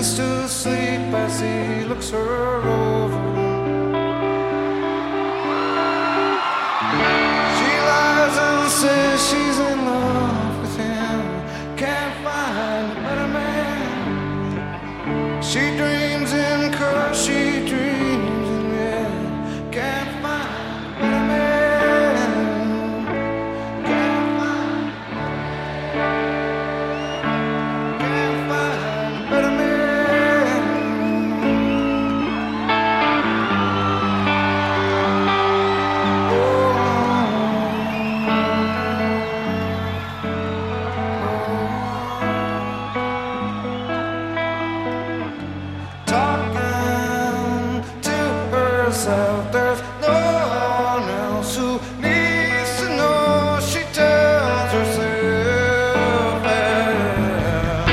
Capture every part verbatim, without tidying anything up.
pretends to sleep as he looks her over. She lies and says she's in love with him, can't find a better man. She dreams in curves, she dreams in red, can't find a better man. Can't find, can't find a better man. Talking to herself, there's no one else who needs to know. She tells herself that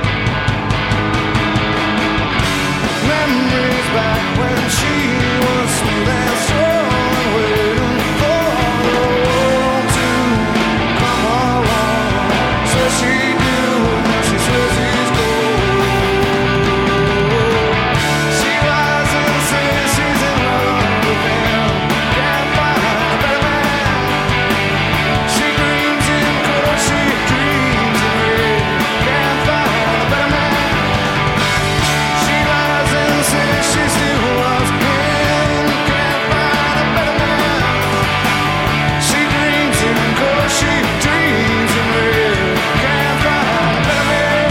memories back when she was smooth and strong, waiting for the world to come along. Says she do, she swears he's gold. She lies and says she's in love with him, can't find a better man. She dreams in color, she dreams in red, can't find a better man. She lies and says she still loves him, can't find a better man. She dreams in color, she dreams in red, can't find a better man.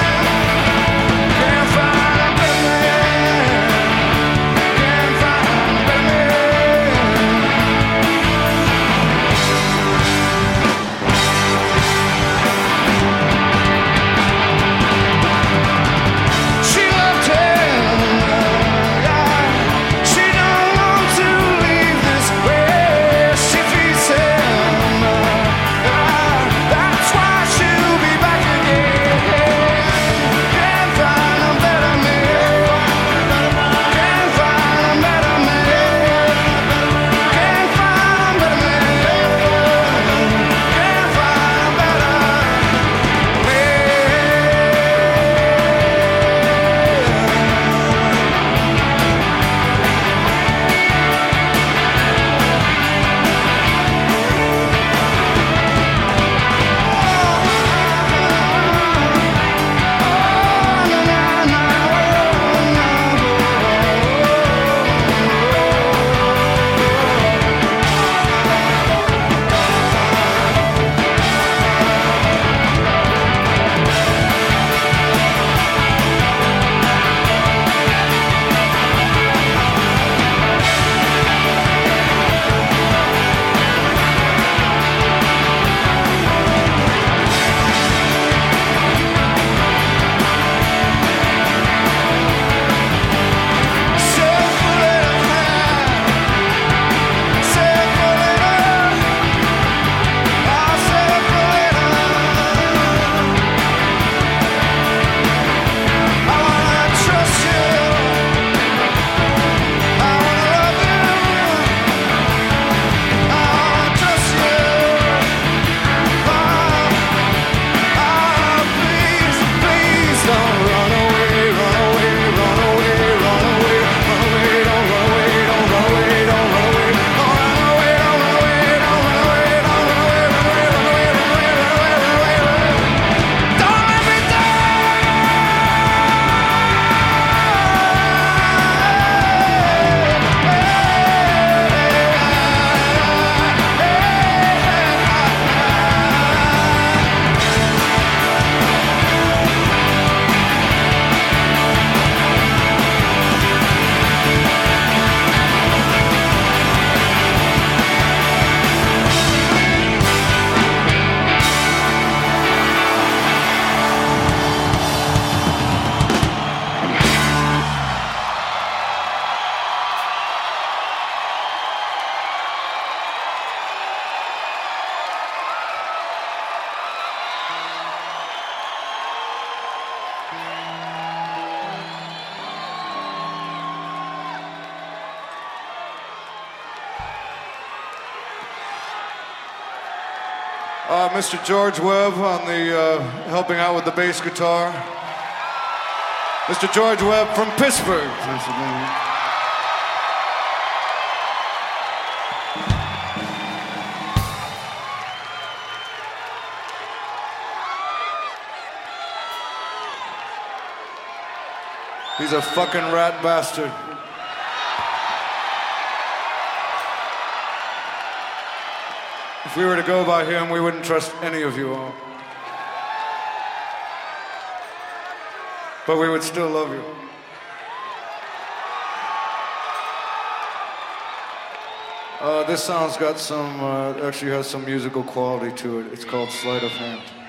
Can't find a better man. Can't find a better man. She loved him, yeah. She don't want to leave this place. She feeds him, yeah. That's why she'll be back again. Can't find a better man. Can't find a better man. Can't find a better man. Can't find a better man. Uh, Mister George Webb on the uh, helping out with the bass guitar. Mister George Webb from Pittsburgh, Pennsylvania. He's a fucking rat bastard. If we were to go by him, we wouldn't trust any of you all. But we would still love you. Uh, this song's got some, uh, actually has some musical quality to it. It's called Sleight of Hand.